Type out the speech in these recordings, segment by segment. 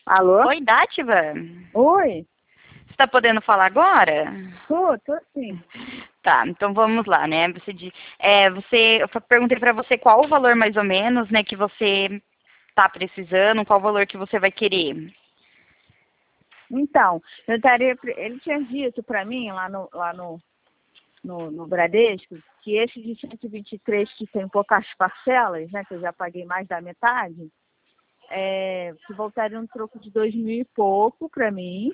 Alô? Oi, Dátiva. Oi? Você tá podendo falar agora? Tô sim. Tá, então vamos lá, né? Eu perguntei pra você qual o valor mais ou menos, né, que você tá precisando, qual o valor que você vai querer. Então, ele tinha dito para mim lá no Bradesco que esse de 123 que tem poucas parcelas, né, que eu já paguei mais da metade, que voltaria um troco de 2.000 e pouco para mim,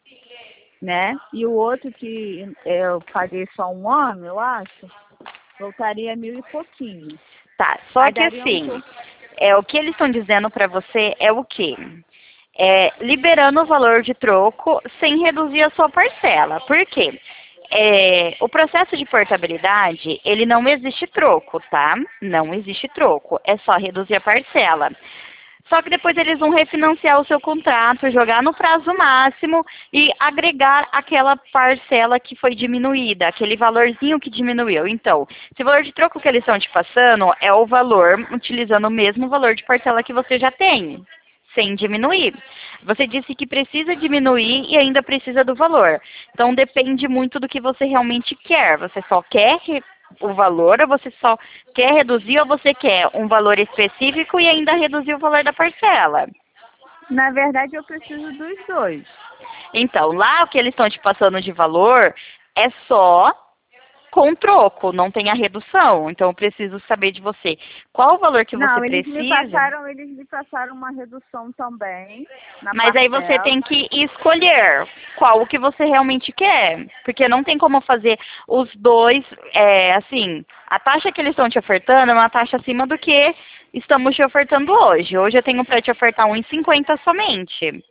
né? E o outro que eu paguei só um ano, eu acho, voltaria 1.000 e pouquinho. Tá, só Aí que daria um assim, troco. o que eles estão dizendo pra você é o quê? Liberando o valor de troco sem reduzir a sua parcela. Por quê? O processo de portabilidade, ele não existe troco, tá? Não existe troco, é só reduzir a parcela. Só que depois eles vão refinanciar o seu contrato, jogar no prazo máximo e agregar aquela parcela que foi diminuída, aquele valorzinho que diminuiu. Então, esse valor de troco que eles estão te passando é o valor utilizando o mesmo valor de parcela que você já tem, sem diminuir. Você disse que precisa diminuir e ainda precisa do valor. Então, depende muito do que você realmente quer. Você só quer o valor, ou você só quer reduzir, ou você quer um valor específico e ainda reduzir o valor da parcela. Na verdade, eu preciso dos dois. Então, lá o que eles estão te passando de valor é só com troco, não tem a redução. Então, eu preciso saber de você qual o valor que você Não, precisa. eles me passaram uma redução também na Mas aí você parcela. tem que escolher qual o que você realmente quer. Porque não tem como fazer os dois, assim, a taxa que eles estão te ofertando é uma taxa acima do que estamos te ofertando hoje. Hoje eu tenho para te ofertar 1,50 somente.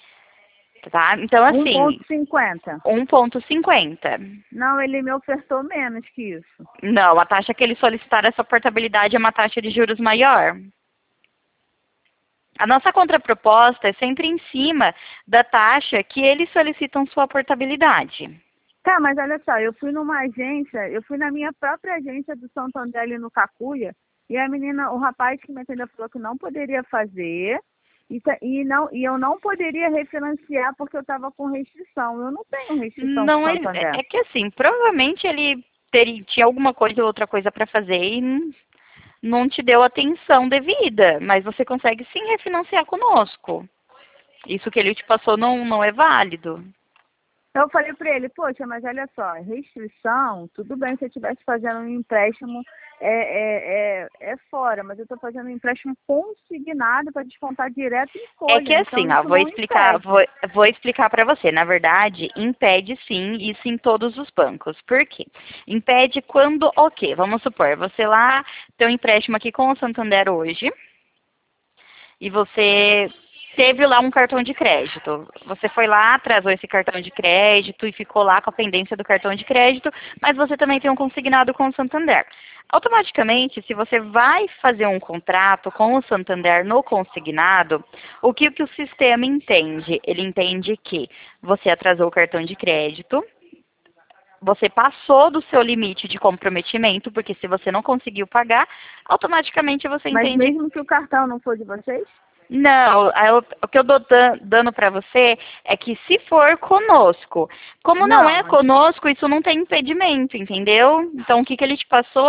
Tá? Então, assim, 1,50. 1,50. Não, ele me ofertou menos que isso. Não, a taxa que eles solicitaram essa portabilidade é uma taxa de juros maior. A nossa contraproposta é sempre em cima da taxa que eles solicitam sua portabilidade. Tá, mas olha só, eu fui na minha própria agência do Santander ali no Cacuia, e o rapaz que me atendeu falou que não poderia fazer, e eu não poderia refinanciar porque eu estava com restrição. Eu não tenho restrição com o Não é, Santander. é que assim, provavelmente ele tinha alguma coisa ou outra coisa para fazer e não te deu atenção devida, mas você consegue sim refinanciar conosco. Isso que ele te passou não é válido. Eu falei para ele, poxa, mas olha só, restrição, tudo bem se eu estivesse fazendo um empréstimo fora, mas eu estou fazendo um empréstimo consignado para descontar direto em É que folha, então assim, ó, isso não impede. vou explicar para você. Na verdade, impede sim, isso em todos os bancos. Por quê? Impede quando, ok, vamos supor, você lá tem um empréstimo aqui com o Santander hoje e você teve lá um cartão de crédito. Você foi lá, atrasou esse cartão de crédito e ficou lá com a pendência do cartão de crédito, mas você também tem um consignado com o Santander. Automaticamente, se você vai fazer um contrato com o Santander no consignado, o que o sistema entende? Ele entende que você atrasou o cartão de crédito, você passou do seu limite de comprometimento, porque se você não conseguiu pagar, automaticamente você Mas entende. mesmo que o cartão não for de vocês? Não, o que eu dou dando para você é que se for conosco, como não Não, é mas conosco, isso não tem impedimento, entendeu? Então o que ele te passou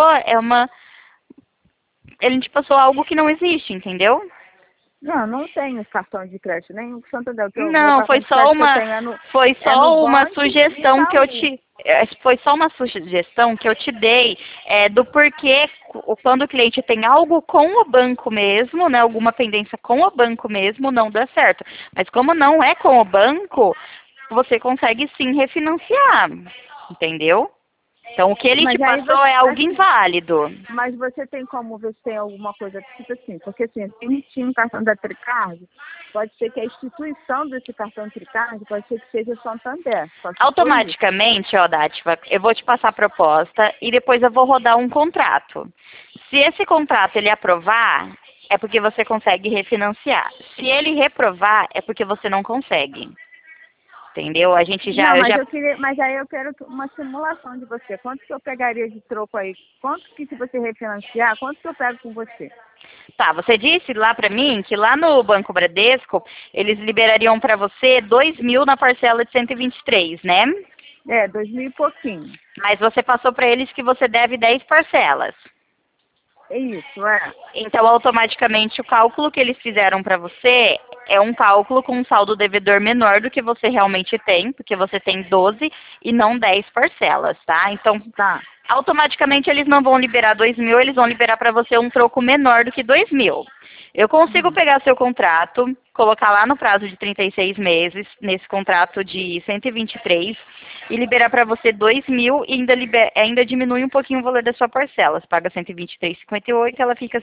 ele te passou algo que não existe, entendeu? não tenho cartão de crédito, nem o Santander, meu Não, cartão de crédito que eu tenho foi é no só uma Bank e sugestão que eu Itaú. te, foi só uma sugestão que eu te dei do porquê quando o cliente tem algo com o banco mesmo, né, alguma pendência com o banco mesmo, não dá certo. Mas como não é com o banco, você consegue sim refinanciar, entendeu? Então o que ele te Mas aí passou você, é algo assim, inválido. mas você tem como ver se tem alguma coisa tipo assim, porque assim, se emitir um cartão da Tricard, pode ser que a instituição desse cartão Tricard pode ser que seja o Santander, só se for isso. Automaticamente, ó, Dátiva, eu vou te passar a proposta e depois eu vou rodar um contrato. Se esse contrato ele aprovar, é porque você consegue refinanciar. Se ele reprovar, é porque você não consegue. entendeu? A gente já... Não, eu mas já... eu queria, mas aí eu quero uma simulação de você. Quanto que eu pegaria de troco aí? Quanto que se você refinanciar, quanto que eu pego com você? Tá, você disse lá pra mim que lá no Banco Bradesco, eles liberariam pra você 2.000 na parcela de 123, né? 2.000 e pouquinho. Mas você passou pra eles que você deve 10 parcelas. É isso, é. Então, automaticamente, o cálculo que eles fizeram para você é um cálculo com um saldo devedor menor do que você realmente tem, porque você tem 12 e não 10 parcelas, tá? Então, Tá. automaticamente, eles não vão liberar 2.000, eles vão liberar para você um troco menor do que 2.000. Eu consigo pegar seu contrato, colocar lá no prazo de 36 meses, nesse contrato de 123, e liberar para você 2.000 e ainda diminui um pouquinho o valor da sua parcela. Você paga 123,58, ela fica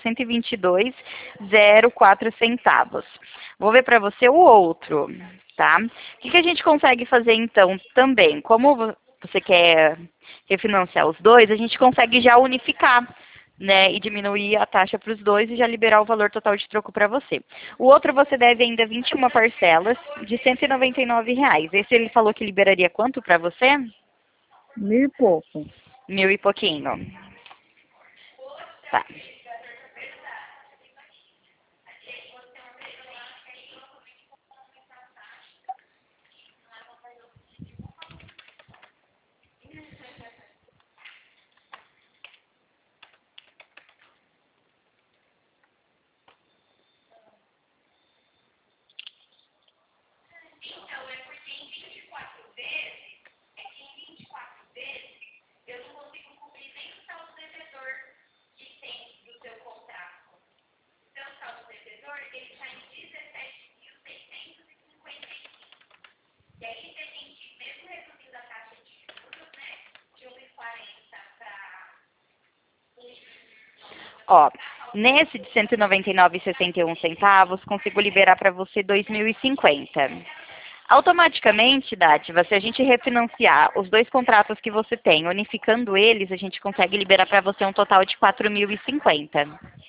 122,04 centavos. Vou ver para você o outro, tá? O que a gente consegue fazer então também? Como você quer refinanciar os dois, a gente consegue já unificar, né, e diminuir a taxa para os dois e já liberar o valor total de troco para você. O outro você deve ainda 21 parcelas de R$ 199. Esse ele falou que liberaria quanto para você? 1.000 e pouco. 1.000 e pouquinho. Tá. Ó, nesse de R$ 199,61, consigo liberar para você 2.050. Automaticamente, Dátiva, se a gente refinanciar os dois contratos que você tem, unificando eles, a gente consegue liberar para você um total de 4.050.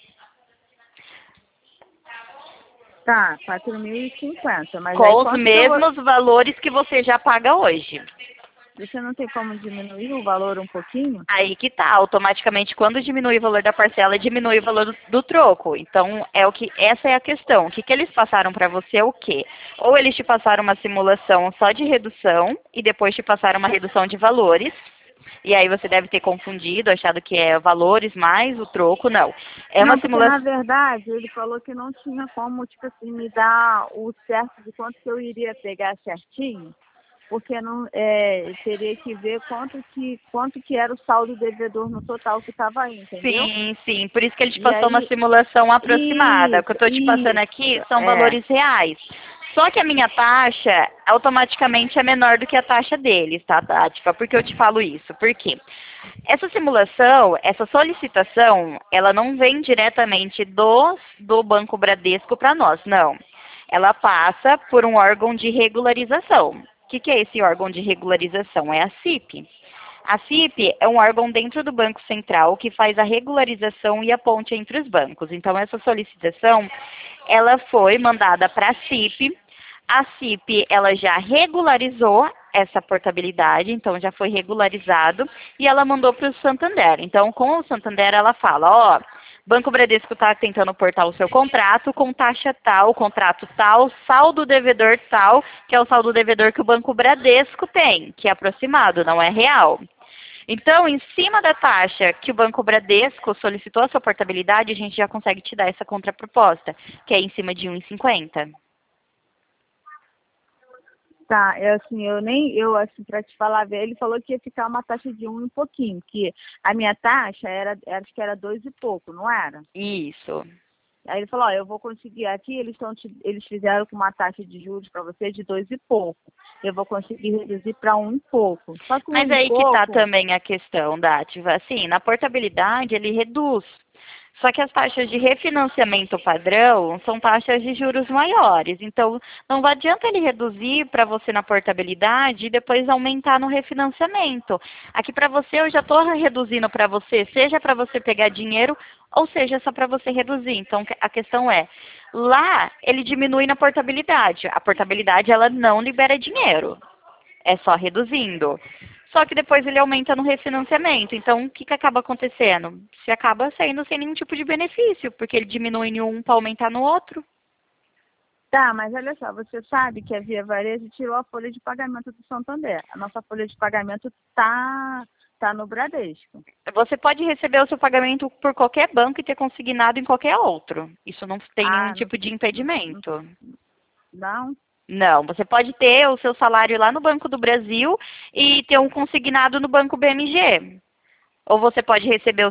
Tá, 4.050. Mas aí Com os quanto que eu vou... mesmos valores que você já paga hoje. Você não tem como diminuir o valor um pouquinho? Aí que tá, automaticamente quando diminui o valor da parcela, diminui o valor do troco. Então, essa é a questão. O que eles passaram para você é o quê? Ou eles te passaram uma simulação só de redução e depois te passaram uma redução de valores. E aí você deve ter confundido, achado que é valores mais o troco, não. É Não, uma porque na simulação. verdade ele falou que não tinha como, tipo assim, me dar o certo de quanto que eu iria pegar certinho, porque não teria que ver quanto que era o saldo devedor no total que estava aí, entendeu? Sim, sim. Por isso que ele te E passou uma aí, simulação aproximada. O que eu estou te passando aqui isso, são valores reais. Só que a minha taxa automaticamente é menor do que a taxa deles, tá, Tática? Por que eu te falo isso? Por quê? Essa simulação, essa solicitação, ela não vem diretamente do Banco Bradesco para nós, não. Ela passa por um órgão de regularização. O que é esse órgão de regularização? É a CIP. A CIP é um órgão dentro do Banco Central que faz a regularização e a ponte entre os bancos. Então, essa solicitação, ela foi mandada para a CIP. A CIP, ela já regularizou essa portabilidade, então já foi regularizado, e ela mandou para o Santander. Então, com o Santander, ela fala, ó, Banco Bradesco está tentando portar o seu contrato com taxa tal, contrato tal, saldo devedor tal, que é o saldo devedor que o Banco Bradesco tem, que é aproximado, não é real. Então, em cima da taxa que o Banco Bradesco solicitou a sua portabilidade, a gente já consegue te dar essa contraproposta, que é em cima de 1,50. Tá, assim, para te falar, ele falou que ia ficar uma taxa de 1 e um pouquinho, que a minha taxa acho que era 2 e pouco, não era? Isso. Aí ele falou, ó, eu vou conseguir aqui, eles fizeram com uma taxa de juros para você de 2 e pouco. Eu vou conseguir reduzir para 1 e pouco. Só que 1 Mas e aí que tá pouco, também a questão, Dátiva. Assim, na portabilidade ele reduz. Só que as taxas de refinanciamento padrão são taxas de juros maiores. Então, não adianta ele reduzir para você na portabilidade e depois aumentar no refinanciamento. Aqui para você eu já estou reduzindo para você, seja para você pegar dinheiro ou seja só para você reduzir. Então, a questão é, lá ele diminui na portabilidade. A portabilidade ela não libera dinheiro. É só reduzindo. Só que depois ele aumenta no refinanciamento. Então, o que acaba acontecendo? Você acaba saindo sem nenhum tipo de benefício, porque ele diminui em um para aumentar no outro. Tá, mas olha só, você sabe que a Via Varejo tirou a folha de pagamento do Santander. A nossa folha de pagamento tá no Bradesco. Você pode receber o seu pagamento por qualquer banco e ter consignado em qualquer outro. Isso não tem nenhum Ah, tipo de impedimento. não? Não, você pode ter o seu salário lá no Banco do Brasil e ter um consignado no Banco BMG. Ou você pode receber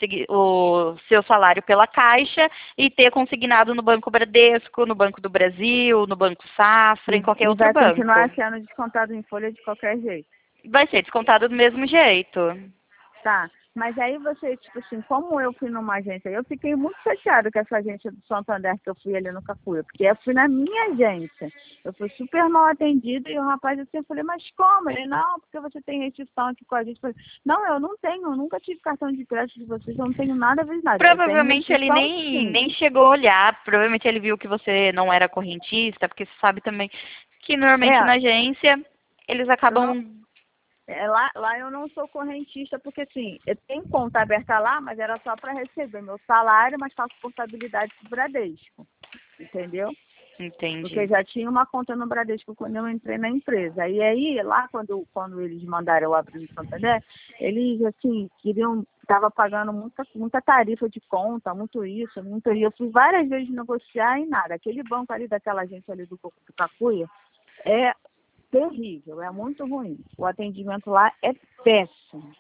o seu salário pela Caixa e ter consignado no Banco Bradesco, no Banco do Brasil, no Banco Safra, em qualquer E outro vai banco. continuar sendo descontado em folha de qualquer jeito. Vai ser descontado do mesmo jeito. Tá, mas aí você, tipo assim, como eu fui numa agência, eu fiquei muito chateada com essa agência do Santander que eu fui ali no Cacuia, porque eu fui na minha agência. Eu fui super mal atendida e o rapaz assim, eu falei, mas como? Ele, não, porque você tem restrição aqui com a gente. Eu falei, não, eu não tenho, eu nunca tive cartão de crédito de vocês, eu não tenho nada a ver nada. Eu tenho Provavelmente ele restrição sim. nem chegou a olhar, provavelmente ele viu que você não era correntista, porque você sabe também que normalmente na É, agência eles eu não, acabam. lá eu não sou correntista, porque assim, eu tenho conta aberta lá, mas era só para receber meu salário, mas faço portabilidade pro Bradesco, entendeu? Porque eu Entendi. já tinha uma conta no Bradesco quando eu entrei na empresa. E aí, lá quando eles mandaram eu abrir no Santander, eles, assim, estava pagando muita tarifa de conta, muito isso, muito isso. Eu fui várias vezes negociar e nada. Aquele banco ali, daquela agência ali do Cacuia, é terrível, é muito ruim. O atendimento lá é péssimo.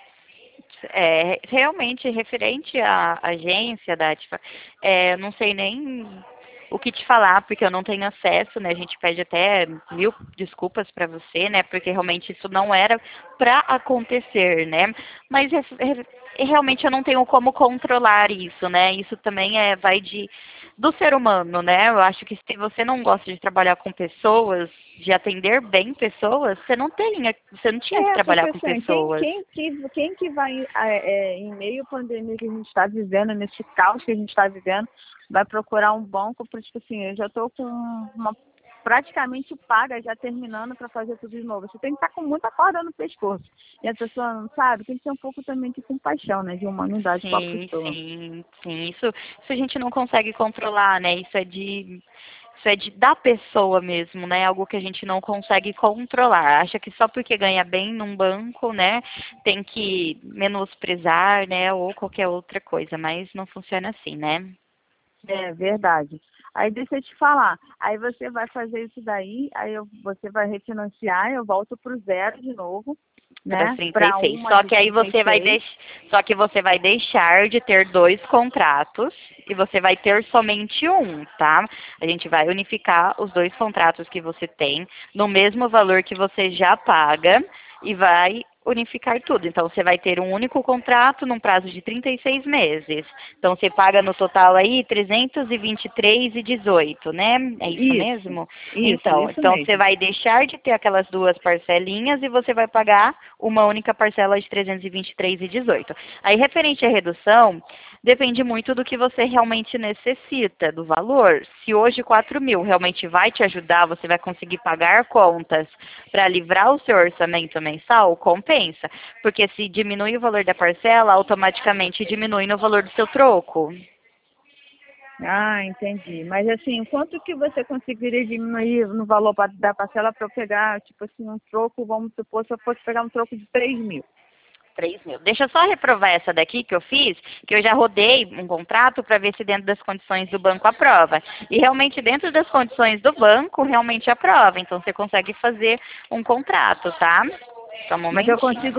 É, realmente, referente à agência da Atifa, não sei nem o que te falar, porque eu não tenho acesso, né? A gente pede até 1000 desculpas para você, né? Porque realmente isso não era para acontecer, né? Mas realmente eu não tenho como controlar isso, né? Isso também vai do ser humano, né? Eu acho que se você não gosta de trabalhar com pessoas, de atender bem pessoas, você não tinha que trabalhar Porque com assim, pessoas. quem que vai, em meio à pandemia que a gente está vivendo, nesse caos que a gente está vivendo, vai procurar um banco, para tipo assim, eu já estou com uma praticamente paga, já terminando para fazer tudo de novo. Você tem que estar com muita corda no pescoço. E a pessoa não sabe, tem que ter um pouco também de compaixão, né? De humanidade com a Sim, pessoa. sim, sim. Isso a gente não consegue controlar, né? Isso é da pessoa mesmo, né? Algo que a gente não consegue controlar. Acha que só porque ganha bem num banco, né, tem que menosprezar, né, ou qualquer outra coisa, mas não funciona assim, né? É verdade. Aí deixa eu te falar, aí você vai fazer isso daí, você vai refinanciar, eu volto para o zero de novo, Para os né? Para 36. uma Só de que aí seis. só que você vai deixar de ter dois contratos e você vai ter somente um, tá? A gente vai unificar os dois contratos que você tem no mesmo valor que você já paga e vai unificar tudo. Então você vai ter um único contrato num prazo de 36 meses. Então você paga no total aí 323,18, né? É isso Isso, mesmo? isso, isso Então você mesmo. vai deixar de ter aquelas duas parcelinhas e você vai pagar uma única parcela de 323,18. Aí, referente à redução, depende muito do que você realmente necessita, do valor. Se hoje 4.000 realmente vai te ajudar, você vai conseguir pagar contas para livrar o seu orçamento mensal, compensa. Porque se diminui o valor da parcela, automaticamente diminui no valor do seu troco. Ah, entendi. Mas assim, quanto que você conseguiria diminuir no valor da parcela para eu pegar, tipo assim, um troco, vamos supor, se eu fosse pegar um troco de 3.000? 3.000. Deixa eu só reprovar essa daqui que eu fiz, que eu já rodei um contrato para ver se dentro das condições do banco aprova. E realmente dentro das condições do banco, realmente aprova. Então você consegue fazer um contrato, tá? Só um Mas momentinho.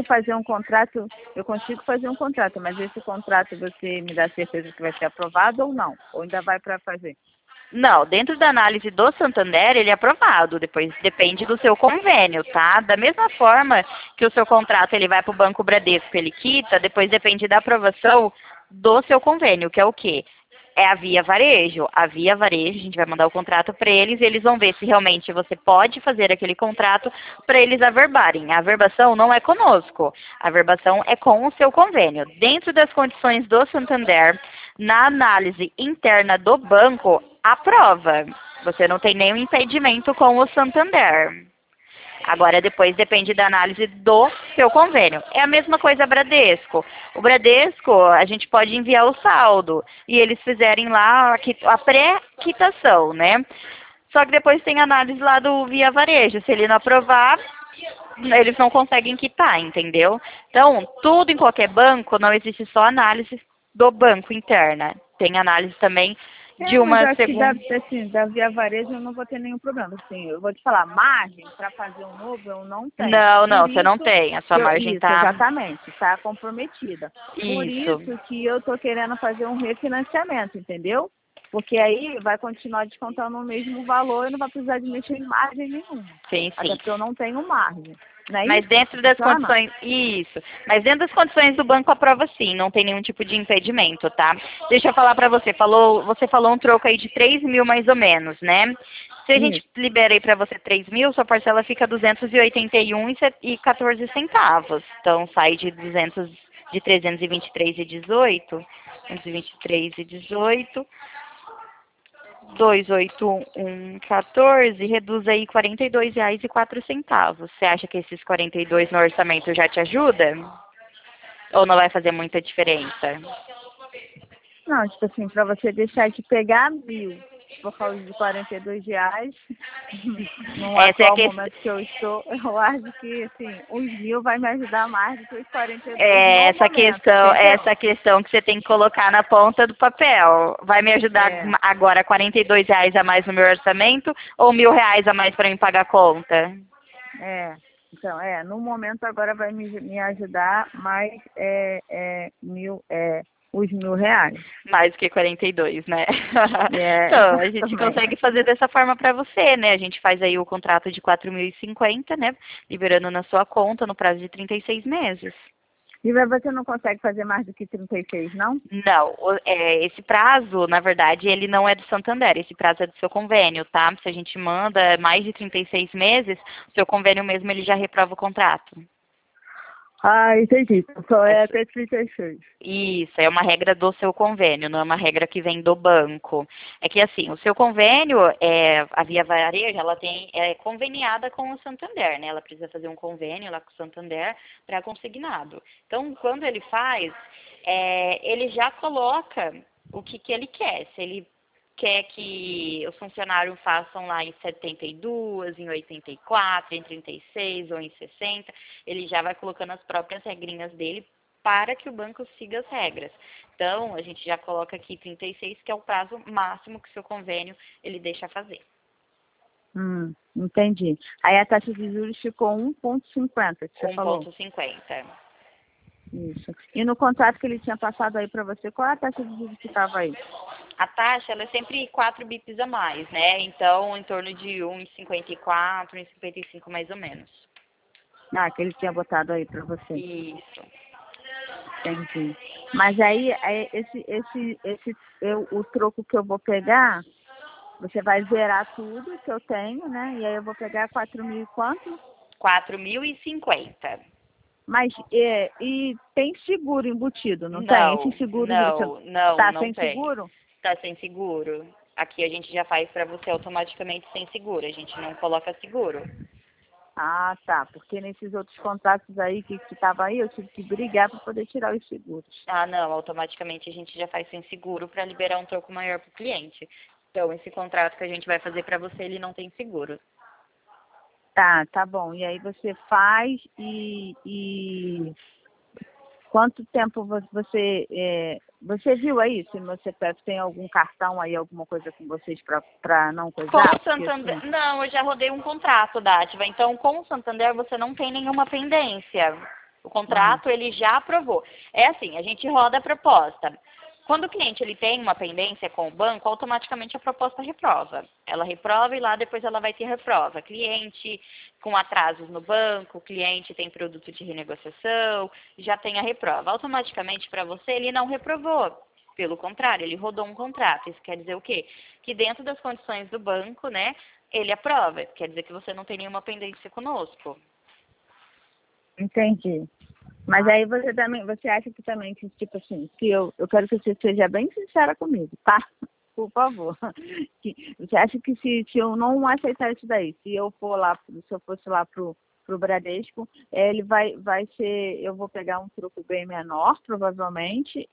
eu consigo fazer um contrato, mas esse contrato você me dá certeza que vai ser aprovado ou não? Ou ainda vai para fazer? Não, dentro da análise do Santander, ele é aprovado, depois depende do seu convênio, tá? Da mesma forma que o seu contrato ele vai para o Banco Bradesco, ele quita, depois depende da aprovação do seu convênio, que é o quê? É a Via Varejo. A Via Varejo, a gente vai mandar o contrato para eles e eles vão ver se realmente você pode fazer aquele contrato para eles averbarem. A averbação não é conosco, a averbação é com o seu convênio. Dentro das condições do Santander, na análise interna do banco, aprova. Você não tem nenhum impedimento com o Santander. Agora, depois depende da análise do seu convênio. É a mesma coisa Bradesco. O Bradesco, a gente pode enviar o saldo e eles fizerem lá a pré-quitação, né? Só que depois tem análise lá do Via Varejo. Se ele não aprovar, eles não conseguem quitar, entendeu? Então, tudo em qualquer banco, não existe só análise do banco interna. Tem análise também de Mas eu uma acho que segunda. assim, da Via Varejo eu não vou ter nenhum problema. Assim, eu vou te falar, margem para fazer um novo eu não tenho. Não, Por não, você não isso, tem. A sua margem isso, tá. exatamente, está comprometida. Por Isso. isso que eu estou querendo fazer um refinanciamento, entendeu? Porque aí vai continuar descontando o mesmo valor e não vai precisar de mexer em margem nenhuma. Sim, Até sim. porque eu não tenho margem. Não é Mas isso? dentro das Funciona? condições, isso. Mas dentro das condições do banco aprova sim, não tem nenhum tipo de impedimento, tá? Deixa eu falar pra você, você falou um troco aí de 3 mil mais ou menos, né? Se a gente Isso. libera aí pra você 3 mil, sua parcela fica 281,14 centavos. Então sai de 323,18, 223,18. 281,14 reduz aí R$ 42,04. Você acha que esses 42 no orçamento já te ajuda? Ou não vai fazer muita diferença? Não, tipo assim, para você deixar de pegar 1.000 por causa de R$ 42, no Essa é a atual questão. momento que eu estou, eu acho que assim, os 1.000 vai me ajudar mais do que os 42 É no momento, entendeu? essa questão que você tem que colocar na ponta do papel. Vai me ajudar É, agora R$ 42 a mais no meu orçamento ou R$ 1.000 a mais para mim pagar a conta? é. Então, no momento agora vai me ajudar mais os R$ 1.000. Mais do que 42, né? Então, a gente Exatamente. consegue fazer dessa forma para você, né? A gente faz aí o contrato de 4.050, né? Liberando na sua conta no prazo de 36 meses. E você não consegue fazer mais do que 36, não? Não, esse prazo, na verdade, ele não é do Santander, esse prazo é do seu convênio, tá? Se a gente manda mais de 36 meses, o seu convênio mesmo ele já reprova o contrato. Ah, entendi. Só é Essa- até 36. Isso, é uma regra do seu convênio, não é uma regra que vem do banco. É que assim, o seu convênio, a Via Varejo, ela é conveniada com o Santander, né? Ela precisa fazer um convênio lá com o Santander para consignado. Então, quando ele faz, ele já coloca o que ele quer. Se ele quer que os funcionários façam lá em 72, em 84, em 36 ou em 60, ele já vai colocando as próprias regrinhas dele para que o banco siga as regras. Então, a gente já coloca aqui 36, que é o prazo máximo que o seu convênio ele deixa fazer. Entendi. Aí a taxa de juros ficou 1,50, que você falou. 1,50. Isso. E no contrato que ele tinha passado aí para você, qual é a taxa de juros que estava aí? A taxa ela é sempre 4 bips a mais, né? Então, em torno de 1,54, 1,55 mais ou menos. Ah, que ele tinha botado aí para você. Isso. Entendi. Mas aí, o troco que eu vou pegar, você vai zerar tudo que eu tenho, né? E aí eu vou pegar 4.000 e quanto? 4.050. Mas, e tem seguro embutido, não tem? Esses Não, seguros, você não, não, tá não sem tem. seguro? Está sem seguro. Aqui a gente já faz para você automaticamente sem seguro. A gente não coloca seguro. Ah, tá. Porque nesses outros contratos aí que tava aí, eu tive que brigar para poder tirar os seguros. Ah, não, automaticamente a gente já faz sem seguro para liberar um troco maior para o cliente. Então, esse contrato que a gente vai fazer para você, ele não tem seguro. Tá bom. E aí você faz e quanto tempo você viu aí se no CPF tem algum cartão aí, alguma coisa com vocês para não Com o coisar? Porque Santander, assim, não, eu já rodei um contrato, Dátiva. Então, com o Santander você não tem nenhuma pendência. O contrato ele já aprovou. É assim, a gente roda a proposta. Quando o cliente ele tem uma pendência com o banco, automaticamente a proposta reprova. Ela reprova e lá depois ela vai ter reprova. Cliente com atrasos no banco, cliente tem produto de renegociação, já tem a reprova. Automaticamente para você ele não reprovou. Pelo contrário, ele rodou um contrato. Isso quer dizer o quê? Que dentro das condições do banco, né, ele aprova. Quer dizer que você não tem nenhuma pendência conosco. entendi. Mas aí você acha que também, que, tipo assim, que eu quero que você seja bem sincera comigo, tá? por favor. Você acha que se eu não aceitar isso daí, se eu fosse lá pro Bradesco, ele vai ser, eu vou pegar um troco bem menor, provavelmente,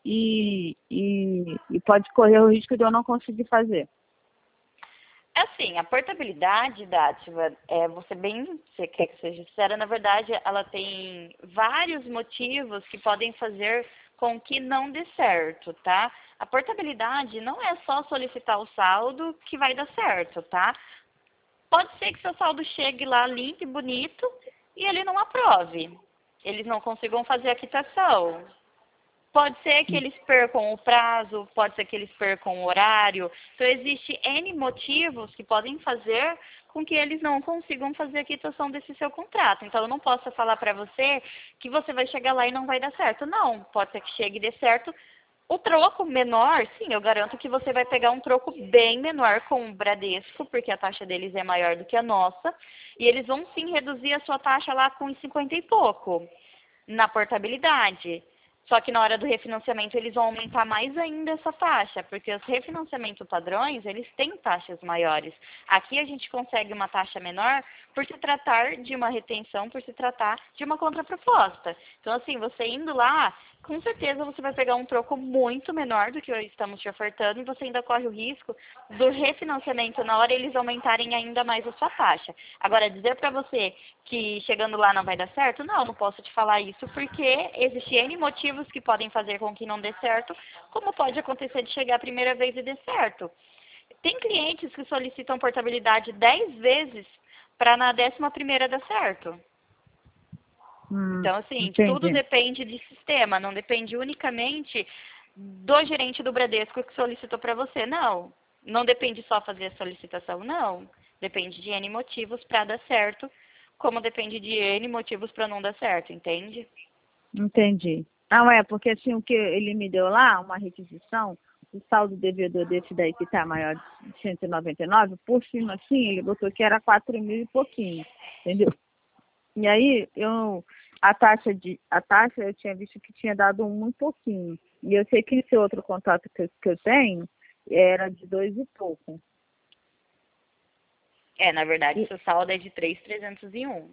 e pode correr o risco de eu não conseguir fazer. Assim, a portabilidade da Ativa, você quer que seja sincera, na verdade, ela tem vários motivos que podem fazer com que não dê certo, tá? A portabilidade não é só solicitar o saldo que vai dar certo, tá? Pode ser que seu saldo chegue lá limpo e bonito e ele não aprove. Eles não consigam fazer a quitação. Pode ser que eles percam o prazo, pode ser que eles percam o horário. Então, existe N motivos que podem fazer com que eles não consigam fazer a quitação desse seu contrato. Então, eu não posso falar para você que você vai chegar lá e não vai dar certo. Não, pode ser que chegue e dê certo. O troco menor, sim, eu garanto que você vai pegar um troco bem menor com o Bradesco, porque a taxa deles é maior do que a nossa. E eles vão sim reduzir a sua taxa lá com 50 e pouco na portabilidade. Só que na hora do refinanciamento eles vão aumentar mais ainda essa taxa, porque os refinanciamentos padrões, eles têm taxas maiores. Aqui a gente consegue uma taxa menor por se tratar de uma retenção, por se tratar de uma contraproposta. Então, assim, você indo lá, com certeza você vai pegar um troco muito menor do que estamos te ofertando e você ainda corre o risco do refinanciamento na hora eles aumentarem ainda mais a sua taxa. Agora, dizer para você que chegando lá não vai dar certo, não posso te falar isso porque existem N motivos que podem fazer com que não dê certo, como pode acontecer de chegar a primeira vez e dê certo. Tem clientes que solicitam portabilidade 10 vezes para na 11ª dar certo. Então, assim, tudo Entendi. depende de sistema, não depende unicamente do gerente do Bradesco que solicitou para você. Não, não depende só fazer a solicitação, não. Depende de N motivos para dar certo, como depende de N motivos para não dar certo, entende? Entendi. Não, porque assim, o que ele me deu lá, uma requisição, o saldo devedor desse daí que está maior de 199, por cima assim, ele botou que era 4 mil e pouquinho, entendeu? E aí, a taxa eu tinha visto que tinha dado um e pouquinho. E eu sei que esse outro contato que eu tenho era de 2 e pouco. Na verdade, seu saldo é de 3.301.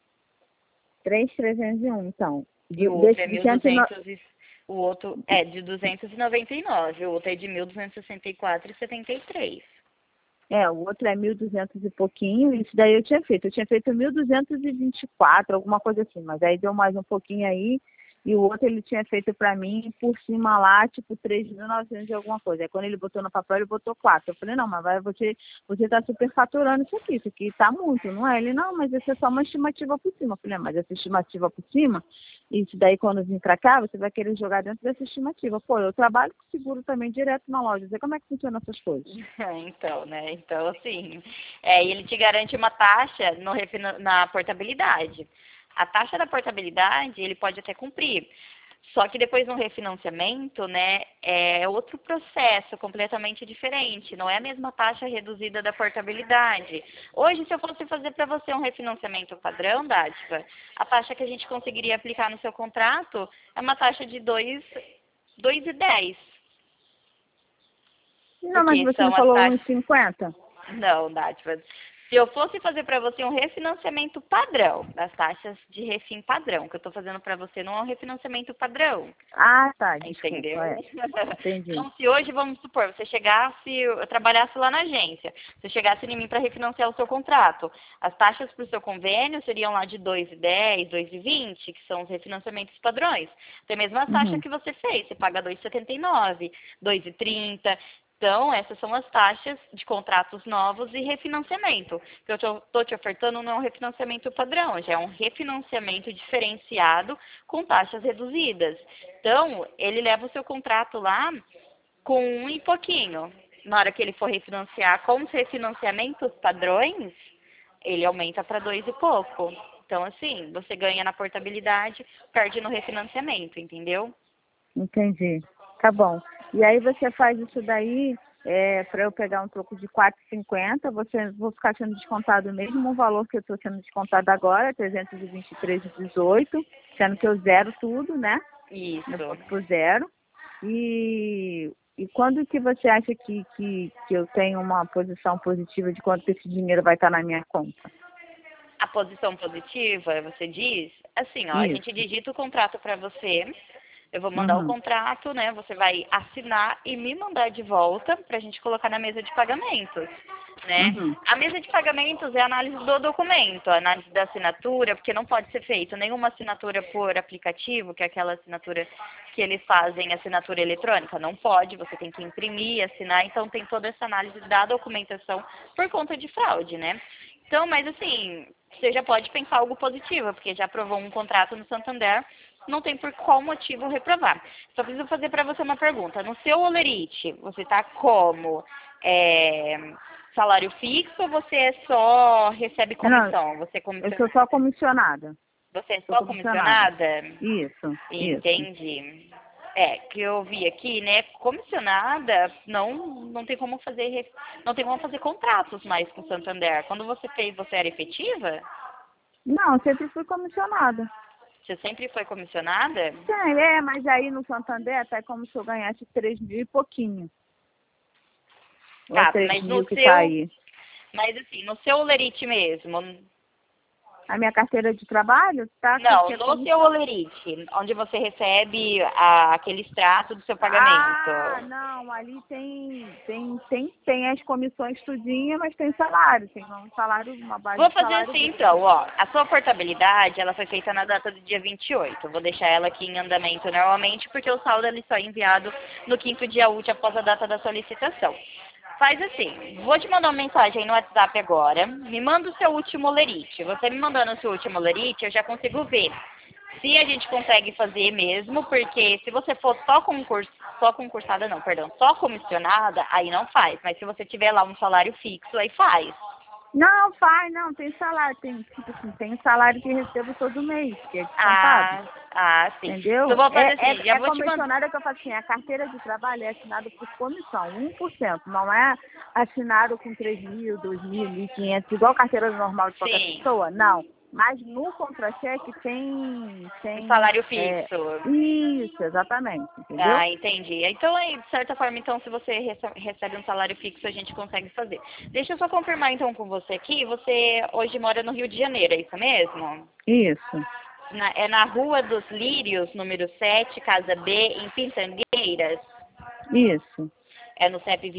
3.301, então. E o outro é 1.200, o outro é de 299, o outro é de 1.264,73. O outro é 1.200 e pouquinho, isso daí eu tinha feito. Eu tinha feito 1.224, alguma coisa assim, mas aí deu mais um pouquinho aí, e o outro ele tinha feito para mim por cima lá, tipo 3.900 e alguma coisa. Aí quando ele botou no papel, ele botou 4. Eu falei, não, mas você tá superfaturando isso aqui tá muito, não é? Ele, não, mas isso é só uma estimativa por cima. Eu falei, mas essa estimativa por cima, isso daí quando vir pra cá, você vai querer jogar dentro dessa estimativa. Pô, eu trabalho com seguro também direto na loja, não sei como é que funciona essas coisas. Então, né? Então, assim, ele te garante uma taxa na portabilidade. A taxa da portabilidade, ele pode até cumprir. Só que depois no refinanciamento, né, é outro processo completamente diferente. Não é a mesma taxa reduzida da portabilidade. Hoje, se eu fosse fazer para você um refinanciamento padrão, Dátiva, a taxa que a gente conseguiria aplicar no seu contrato é uma taxa de 2,10. Não, mas Porque você não são as falou taxas. 1,50? Não, Nátiva. Se eu fosse fazer para você um refinanciamento padrão, das taxas de refim padrão, que eu estou fazendo para você não é um refinanciamento padrão. Ah, tá, desculpa. Entendeu? Entendi. Então, se hoje, vamos supor, eu trabalhasse lá na agência, você chegasse em mim para refinanciar o seu contrato, as taxas para o seu convênio seriam lá de 2,10, 2,20, que são os refinanciamentos padrões. Tem a mesma taxa que você fez, você paga 2,79, 2,30. Então, essas são as taxas de contratos novos e refinanciamento. O que eu estou te ofertando não é um refinanciamento padrão, já é um refinanciamento diferenciado com taxas reduzidas. Então, ele leva o seu contrato lá com 1 e pouquinho. Na hora que ele for refinanciar com os refinanciamentos padrões, ele aumenta para 2 e pouco. Então, assim, você ganha na portabilidade, perde no refinanciamento, entendeu? Entendi. Tá bom. E aí você faz isso daí, para eu pegar um troco de 4,50, vou ficar sendo descontado o mesmo valor que eu estou sendo descontado agora, 323,18, sendo que eu zero tudo, né? Isso. Eu boto por zero. E E quando que você acha que eu tenho uma posição positiva de quanto esse dinheiro vai estar na minha conta? A posição positiva, você diz, assim, ó, a Isso. gente digita o contrato para você, eu vou mandar o Uhum. contrato, né? Você vai assinar e me mandar de volta para a gente colocar na mesa de pagamentos, né? Uhum. A mesa de pagamentos é a análise do documento, a análise da assinatura, porque não pode ser feita nenhuma assinatura por aplicativo, que é aquela assinatura que eles fazem, assinatura eletrônica. Não pode, você tem que imprimir, assinar, então tem toda essa análise da documentação por conta de fraude, né? Então, mas assim, você já pode pensar algo positivo, porque já aprovou um contrato no Santander, não tem por qual motivo reprovar. Só preciso fazer para você uma pergunta. No seu Olerite, você está como salário fixo ou você só recebe Não, comissão? eu sou só comissionada. Você é Sou só comissionada. comissionada? Isso. Entendi. É, que eu vi aqui, né? Comissionada não tem como fazer não tem como fazer contratos mais com o Santander. Quando você fez, você era efetiva? Não, sempre fui comissionada. Você sempre foi comissionada? Sim, mas aí no Santander até como se eu ganhasse 3 mil e pouquinho. Ou é Tá, 3 mas no mil que tá seu, aí. mas assim, no seu Olerite mesmo, A minha carteira de trabalho tá não, que é no seu Olerite, onde você recebe aquele extrato do seu pagamento. Ah, não, ali tem as comissões tudinha, mas tem salário, tem um salário, uma base Vou de fazer salário assim bruto. então, ó. A sua portabilidade, ela foi feita na data do dia 28. Vou deixar ela aqui em andamento normalmente, porque o saldo ele só é enviado no quinto dia útil após a data da solicitação. Faz assim, vou te mandar uma mensagem no WhatsApp agora. Me manda o seu último olerite. Você me mandando o seu último olerite, eu já consigo ver se a gente consegue fazer mesmo, porque se você for só concursada não, perdão, só comissionada, aí não faz. Mas se você tiver lá um salário fixo, aí faz. Não, não, tem salário, tem, tipo assim, tem salário que recebo todo mês, que é descontado. Sim. Entendeu? Então vou fazer assim, já É vou te mandar. comissionada que eu falo assim, a carteira de trabalho é assinada por comissão, 1%. Não é assinado com 3 mil, 2 mil, 1.500, igual carteira normal de qualquer Sim, pessoa, não. Mas no contra-cheque um salário fixo. isso, exatamente, entendeu? Entendi. Então, aí, de certa forma, então, se você recebe um salário fixo, a gente consegue fazer. Deixa eu só confirmar, então, com você aqui. Você hoje mora no Rio de Janeiro, é isso mesmo? Isso, É na Rua dos Lírios, número 7, Casa B, em Pitangueiras. isso, É no CEP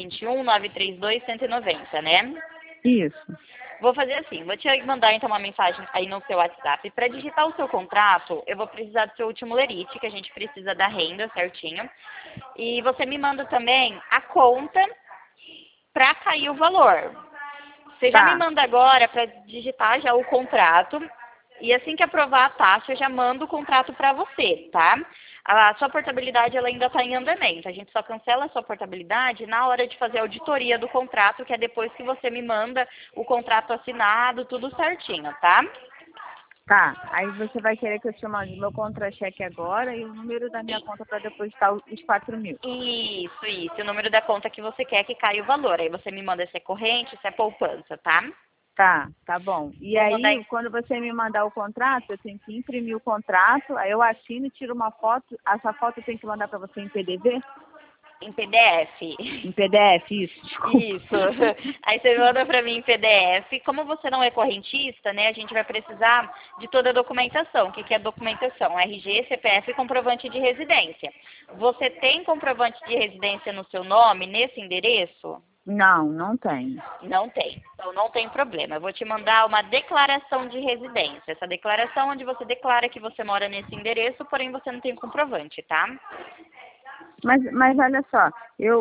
21-932-190, né? isso. Vou fazer assim, vou te mandar então uma mensagem aí no seu WhatsApp. Para digitar o seu contrato, eu vou precisar do seu último lerite, que a gente precisa da renda certinho. E você me manda também a conta para cair o valor. Você já me Tá, manda agora para digitar já o contrato. E assim que aprovar a taxa, eu já mando o contrato para você, tá? A sua portabilidade ela ainda está em andamento. A gente só cancela a sua portabilidade na hora de fazer a auditoria do contrato, que é depois que você me manda o contrato assinado, tudo certinho, tá? tá. Aí você vai querer que eu te mande meu contra-cheque agora e o número da minha conta para depositar os 4 mil. Isso. O número da conta que você quer que caia o valor. Aí você me manda se é corrente, se é poupança, tá? Tá bom. E Vou mandar aí, quando você me mandar o contrato, eu tenho que imprimir o contrato, aí eu assino e tiro uma foto. Essa foto eu tenho que mandar para você em PDV? em PDF. Em PDF, isso, desculpa. Isso. Aí você manda para mim em PDF. Como você não é correntista, né, a gente vai precisar de toda a documentação. O que que é documentação? RG, CPF e comprovante de residência. Você tem comprovante de residência no seu nome, nesse endereço? Não tenho. Não tem. Então não tem problema. Eu vou te mandar uma declaração de residência. Essa declaração onde você declara que você mora nesse endereço, porém você não tem comprovante, tá? Mas olha só,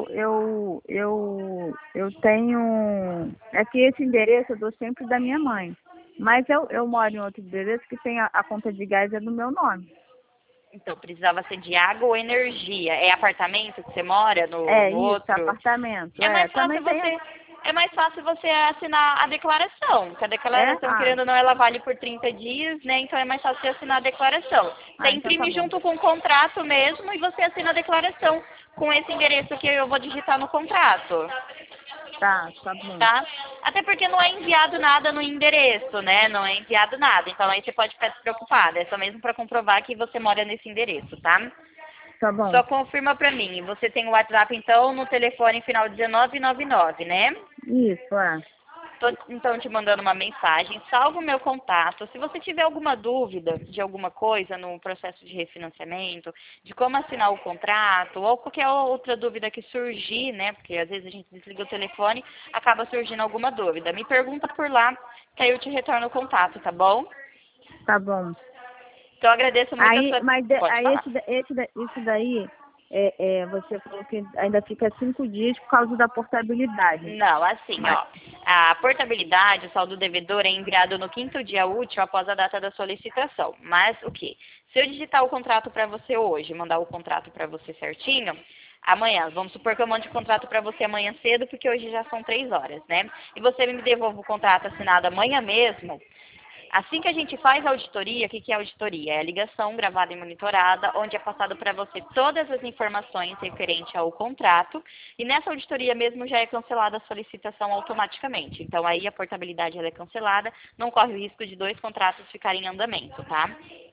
eu tenho. É que esse endereço eu dou sempre da minha mãe. Mas eu moro em outro endereço que tem a conta de gás é no meu nome. Então, precisava ser de água ou energia. É apartamento que você mora É no isso, outro? apartamento. É mais Também fácil tem. você, é mais fácil você assinar a declaração. Que a É? declaração, querendo ou não, ela vale por 30 dias, né? Então é mais fácil você assinar a declaração. Você Então tá imprime bom. junto com o contrato mesmo e você assina a declaração com esse endereço que eu vou digitar no contrato. Tá bom. Tá? Até porque não é enviado nada no endereço, né? Não é enviado nada. Então aí você pode ficar despreocupada. É só mesmo para comprovar que você mora nesse endereço, tá? Tá bom. Só confirma pra mim. Você tem o WhatsApp, então, no telefone final 1999, né? Isso, é. Tô, então, te mandando uma mensagem. Salva o meu contato. Se você tiver alguma dúvida de alguma coisa no processo de refinanciamento, de como assinar o contrato, ou qualquer outra dúvida que surgir, né? Porque às vezes a gente desliga o telefone, acaba surgindo alguma dúvida. Me pergunta por lá, que aí eu te retorno o contato, tá bom? Tá bom. Então, eu agradeço muito a Aí, sua... mas Pode falar. isso daí, você falou que ainda fica 5 dias por causa da portabilidade. Não, assim, Mas, ó. A portabilidade, o saldo devedor é enviado no 5º dia útil após a data da solicitação. Mas o quê? Se eu digitar o contrato para você hoje, mandar o contrato para você certinho, amanhã, vamos supor que eu mande o contrato para você amanhã cedo, porque hoje já são 3 horas, né? E você me devolve o contrato assinado amanhã mesmo. Assim que a gente faz a auditoria, o que que é auditoria? É a ligação gravada e monitorada, onde é passado para você todas as informações referentes ao contrato, e nessa auditoria mesmo já é cancelada a solicitação automaticamente. Então aí a portabilidade ela é cancelada, não corre o risco de 2 contratos ficarem em andamento, tá?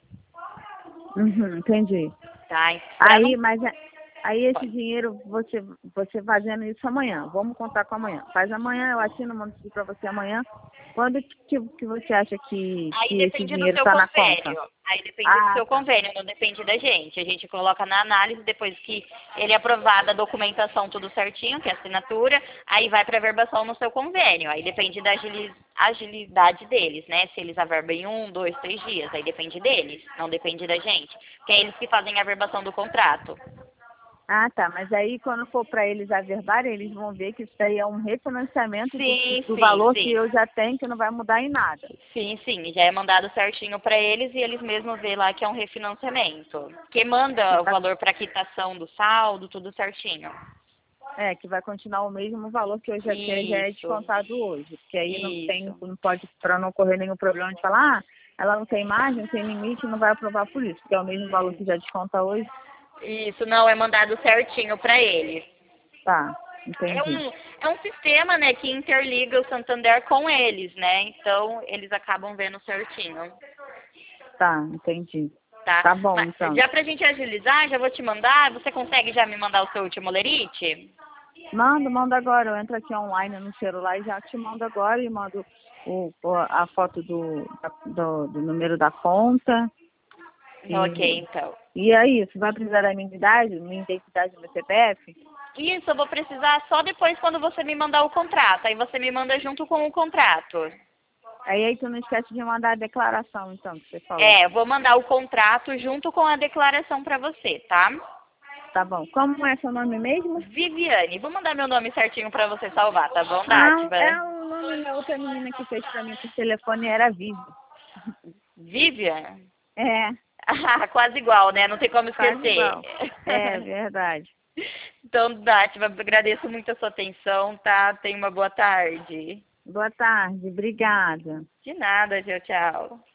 entendi. Tá? Pra não... Aí, aí esse Pode. dinheiro, você fazendo isso amanhã. Vamos contar com amanhã. Faz amanhã, eu assino, mando isso para você amanhã. Quando que você acha Aí que esse depende do dinheiro seu está na conta? convênio. Aí depende do Ah, seu tá. convênio, não depende da gente. A gente coloca na análise, depois que ele é aprovado a documentação tudo certinho, que é a assinatura, aí vai para a verbação no seu convênio. Aí depende da agilidade deles, né? Se eles averbam em 1, 2, 3 dias. Aí depende deles, não depende da gente. Porque é eles que fazem a verbação do contrato. Ah, tá. Mas aí, quando for para eles averbarem, eles vão ver que isso daí é um refinanciamento Sim, do sim, valor que sim. eu já tenho, que não vai mudar em nada. Sim, sim, já é mandado certinho para eles e eles mesmos vê lá que é um refinanciamento. Que Que manda o vai, valor para quitação do saldo, tudo certinho. que vai continuar o mesmo valor que eu já é Isso, descontado hoje. Porque aí isso, não pode, para não ocorrer nenhum problema de falar, ela não tem margem, não tem limite, não vai aprovar por isso, porque é o mesmo valor que já desconta hoje. isso, não, é mandado certinho para eles. Tá, É entendi. um sistema, né, que interliga o Santander com eles, né? Então, eles acabam vendo certinho, Tá, entendi. tá? Tá bom, Mas então. já pra gente agilizar, já vou te mandar, você consegue já me mandar o seu último lerite? Manda agora. Eu entro aqui online no celular e já te mando agora e mando a foto do número da conta. Ok, E, então. e é isso. Vai precisar da minha identidade do CPF? Isso, eu vou precisar só depois quando você me mandar o contrato. Aí você me manda junto com o contrato. Aí tu não esquece de mandar a declaração, então, que você falou. É, eu vou mandar o contrato junto com a declaração pra você, tá? Tá bom. Como é seu nome mesmo? Viviane, vou mandar meu nome certinho pra você salvar, tá bom, Ah, Dátiva? é o nome da outra menina que fez pra mim por telefone, era Vivi. Vivian? É, Ah, quase igual, né? Não tem como quase esquecer. igual. É, verdade. Então, Dátiva, agradeço muito a sua atenção, tá? Tenha uma boa tarde. Boa tarde, obrigada. De nada, tchau, tchau.